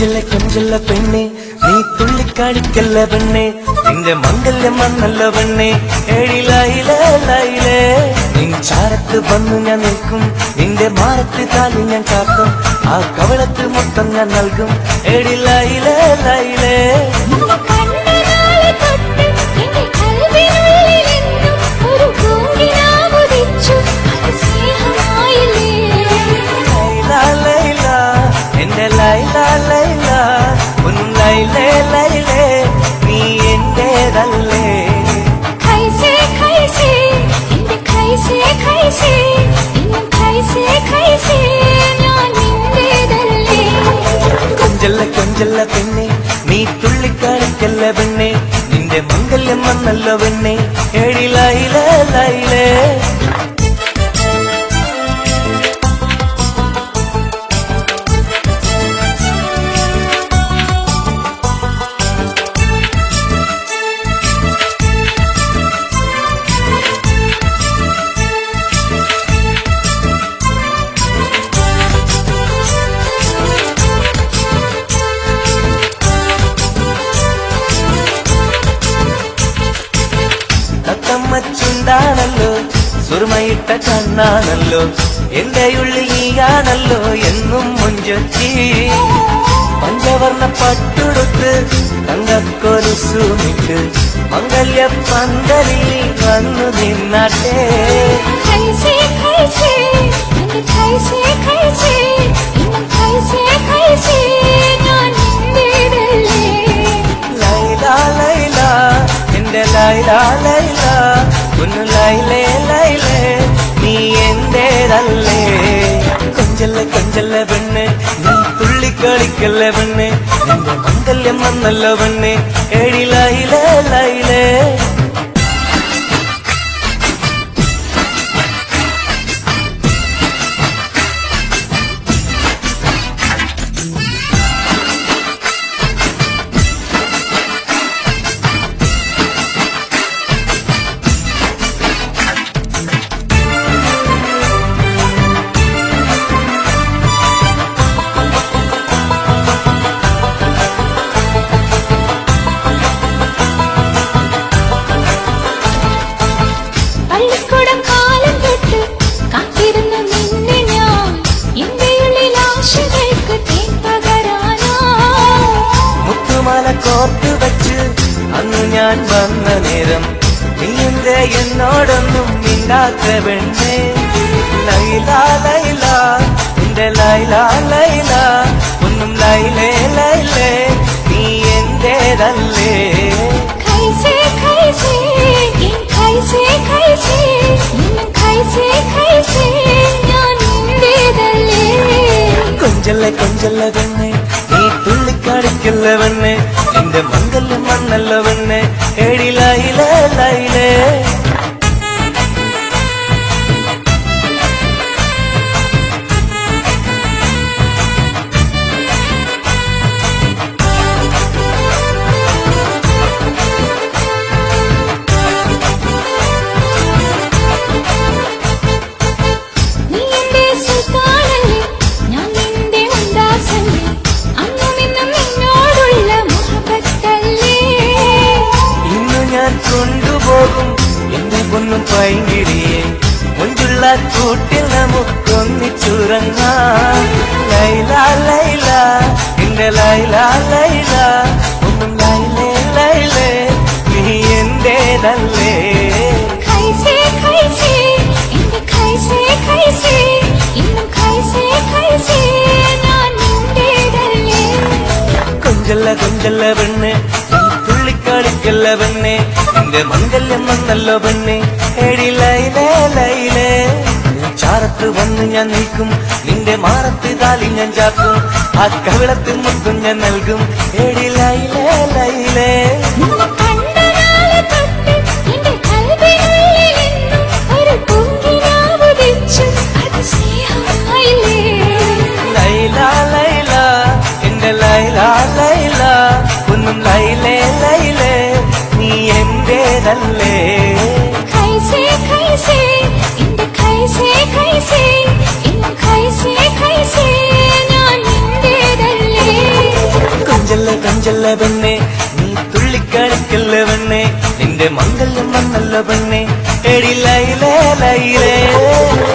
കൊഞ്ചല്ല കൊഞ്ചല്ല പെണ്ണെ നീ തുള്ളിക്കാടിക്കല്ല പെണ്ണെ നിന്റെ മംഗല്യം വന്നല്ല പെണ്ണെ എഴിലായിലേ ലൈലേ നിൻ ചാരത്ത് വന്നു ഞാൻ നിൽക്കും നിന്റെ മാറത്ത് താലി ഞാൻ കാക്കും ആ കവളത്ത് മൊത്തം ഞാൻ നൽകും എഴിലായിലേ ലൈലേ എന്റെ ലൈല ലൈല ഒന്നും ലൈലേ ലൈലേ നീ എന്റേതല്ലേ ഖൈസേ ഖൈസേ എന്റെ ഖൈസേ ഖൈസേ ഇന്നും ഖൈസേ ഖൈസേ ഞാൻ നിന്റേതല്ലേ കൊഞ്ചല്ല കൊഞ്ചല്ല പെണ്ണെ നീ തുള്ളിക്കാടിക്കല്ല പെണ്ണെ നിന്റെ മംഗല്യം വന്നല്ലോ പെണ്ണെ എഴിലായിലേ ലൈലേ ാണല്ലോ സുറുമയിട്ട കണ്ണാണല്ലോ എന്റെ ഉള്ളിൽ നീയാണല്ലോ എന്നും മുഞ്ചൊച്ചി പഞ്ചവർണ്ണ പട്ടുടുത്ത് തങ്കക്കൊലുസുമിട്ട് മംഗല്യ പന്തലിൽ വന്നു നിന്നാട്ടെ ഖൈസേ ഖൈസേ എന്റെ ഖൈസേ ഖൈസേ ഇന്നും ഖൈസേ ഖൈസേ ഞാൻ നിന്റേതല്ലേ ലൈല ലൈല എന്റെ ലൈല ലൈല ഒന്ന് ലൈലേ ലൈലേ നീ എന്റേതല്ലേ കൊഞ്ചല്ല കൊഞ്ചല്ല പെണ്ണെ നീ തുള്ളിക്കളിക്കല്ല പെണ്ണെ നിന്റെ മംഗല്യം വന്നല്ലോ പെണ്ണെ എഴിലായിലേ ലൈലേ കോർത്ത് വച്ച് അന്ന് ഞാൻ വന്ന നേരം നീ എന്തേ എന്നോടൊന്നും മിണ്ടാത്ത പെണ്ണേ ലൈല ലൈല എന്റെ ലൈല ലൈല ഒന്നും ലൈലേ ലൈലേ നീ എന്റേതല്ലേ ഖൈസേ ഖൈസേ എൻ ഖൈസേ ഖൈസേ ഇന്നും ഖൈസേ ഖൈസേ ഞാൻ നിന്റേതല്ലേ കൊഞ്ചല്ല കൊഞ്ചല്ല പെണ്ണെ നീ തുള്ളിക്കാടിക്കല്ല പെണ്ണെ നിന്റെ മംഗല്യം വന്നല്ലോ പെണ്ണെ എഴിലായിലേ ലൈലേ കൊണ്ടുപോകും എന്റെ പൊന്നും പൈങ്കിളിയെ മുഞ്ചുള്ള കൂട്ടിൽ നമുക്കൊന്നിച്ചുറങ്ങാം ലൈല ലൈല എന്റെ ലൈല ലൈല ഒന്നും ലൈലേ ലൈലേ നീ എന്റേതല്ലേ ഖൈസേ ഖൈസേ എന്റെ ഖൈസേ ഖൈസേ ഇന്നും ഖൈസേ ഖൈസേ ഞാൻ നിന്റേതല്ലേ കൊഞ്ചല്ല കൊഞ്ചല്ല പെണ്ണെ തുള്ളിക്കാടിക്കല്ല പെണ്ണെ നിന്റെ മംഗല്യം വന്നല്ലോ പെണ്ണെ എഴിലൈലേ ലൈലേ ചാരത്ത് വന്ന് ഞാൻ നിൽക്കും നിന്റെ മാറത്ത് താലി ഞാൻ ചാക്കും ആ കവിളത്ത് മുത്തും ഞാൻ നൽകും എഴിലൈലേ ലൈലേ ലൈല ലൈല എന്റെ ലൈല ലൈല ഒന്നും ലൈലേ ലൈലേ നീ എന്റേതല്ലേ ഖൈസേ ഖൈസേ എന്റെ ഖൈസേ ഖൈസേ മണ്ണല്ല പെണ്ണെ എടി ലൈലേ ലൈലേ